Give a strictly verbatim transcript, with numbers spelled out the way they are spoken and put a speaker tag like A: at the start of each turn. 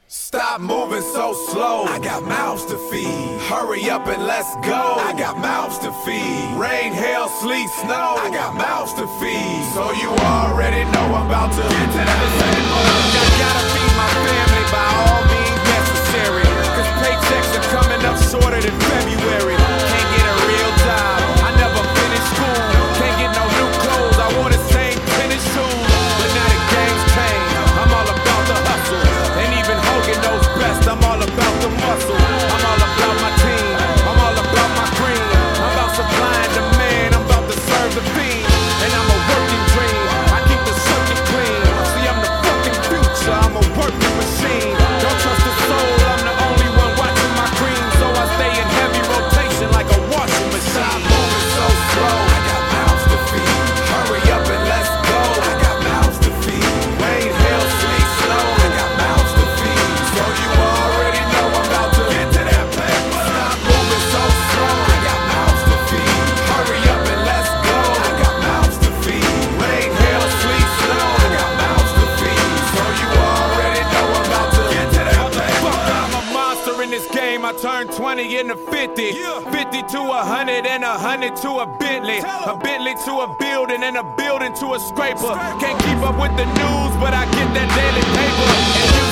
A: Stop moving so slow, I got mouths to feed. Hurry up and let's go, I got mouths to feed. Rain, hail, sleet, snow, I got mouths to feed. So you already know I'm about to get to that table. I gotta feed my family by all means necessary, cause paychecks are coming up shorter than February. Can't get a real job, I never finished school. Can't get no new clothes, I wore the same tennis shoes. But now the game's changed, I'm all about the hustle. And even Hogan knows best, I'm all about the muscle. I'm all about my team, I'm all about my green. I'm about supplying demand, I'm about to serve the fiend. And I'm a working dream, I keep the circuit clean. See, I'm the fucking future, I'm a working machine. Don't trust the soul, I'm the only one watching my cream. So I stay in heavy rotation like a washing machine. Stop moving so slow, I got mouths to feed. Hurry up and let's go, I got mouths to feed. Rain, hail, sleet, snow, I got mouths to feed. So you already know I'm about to get to that paper. Stop moving so slow, I got mouths to feed. Hurry up and let's go, I got mouths to feed. Rain, hail, sleet, snow, I got mouths to feed. So you already know I'm about to get to that paper. I'm a monster in this game, I turn twenty into fifty. fifty to a hundred and a hundred to a Bentley. A Bentley to a building and a building to a scraper. Can't keep up with the news, but I get that daily paper. And you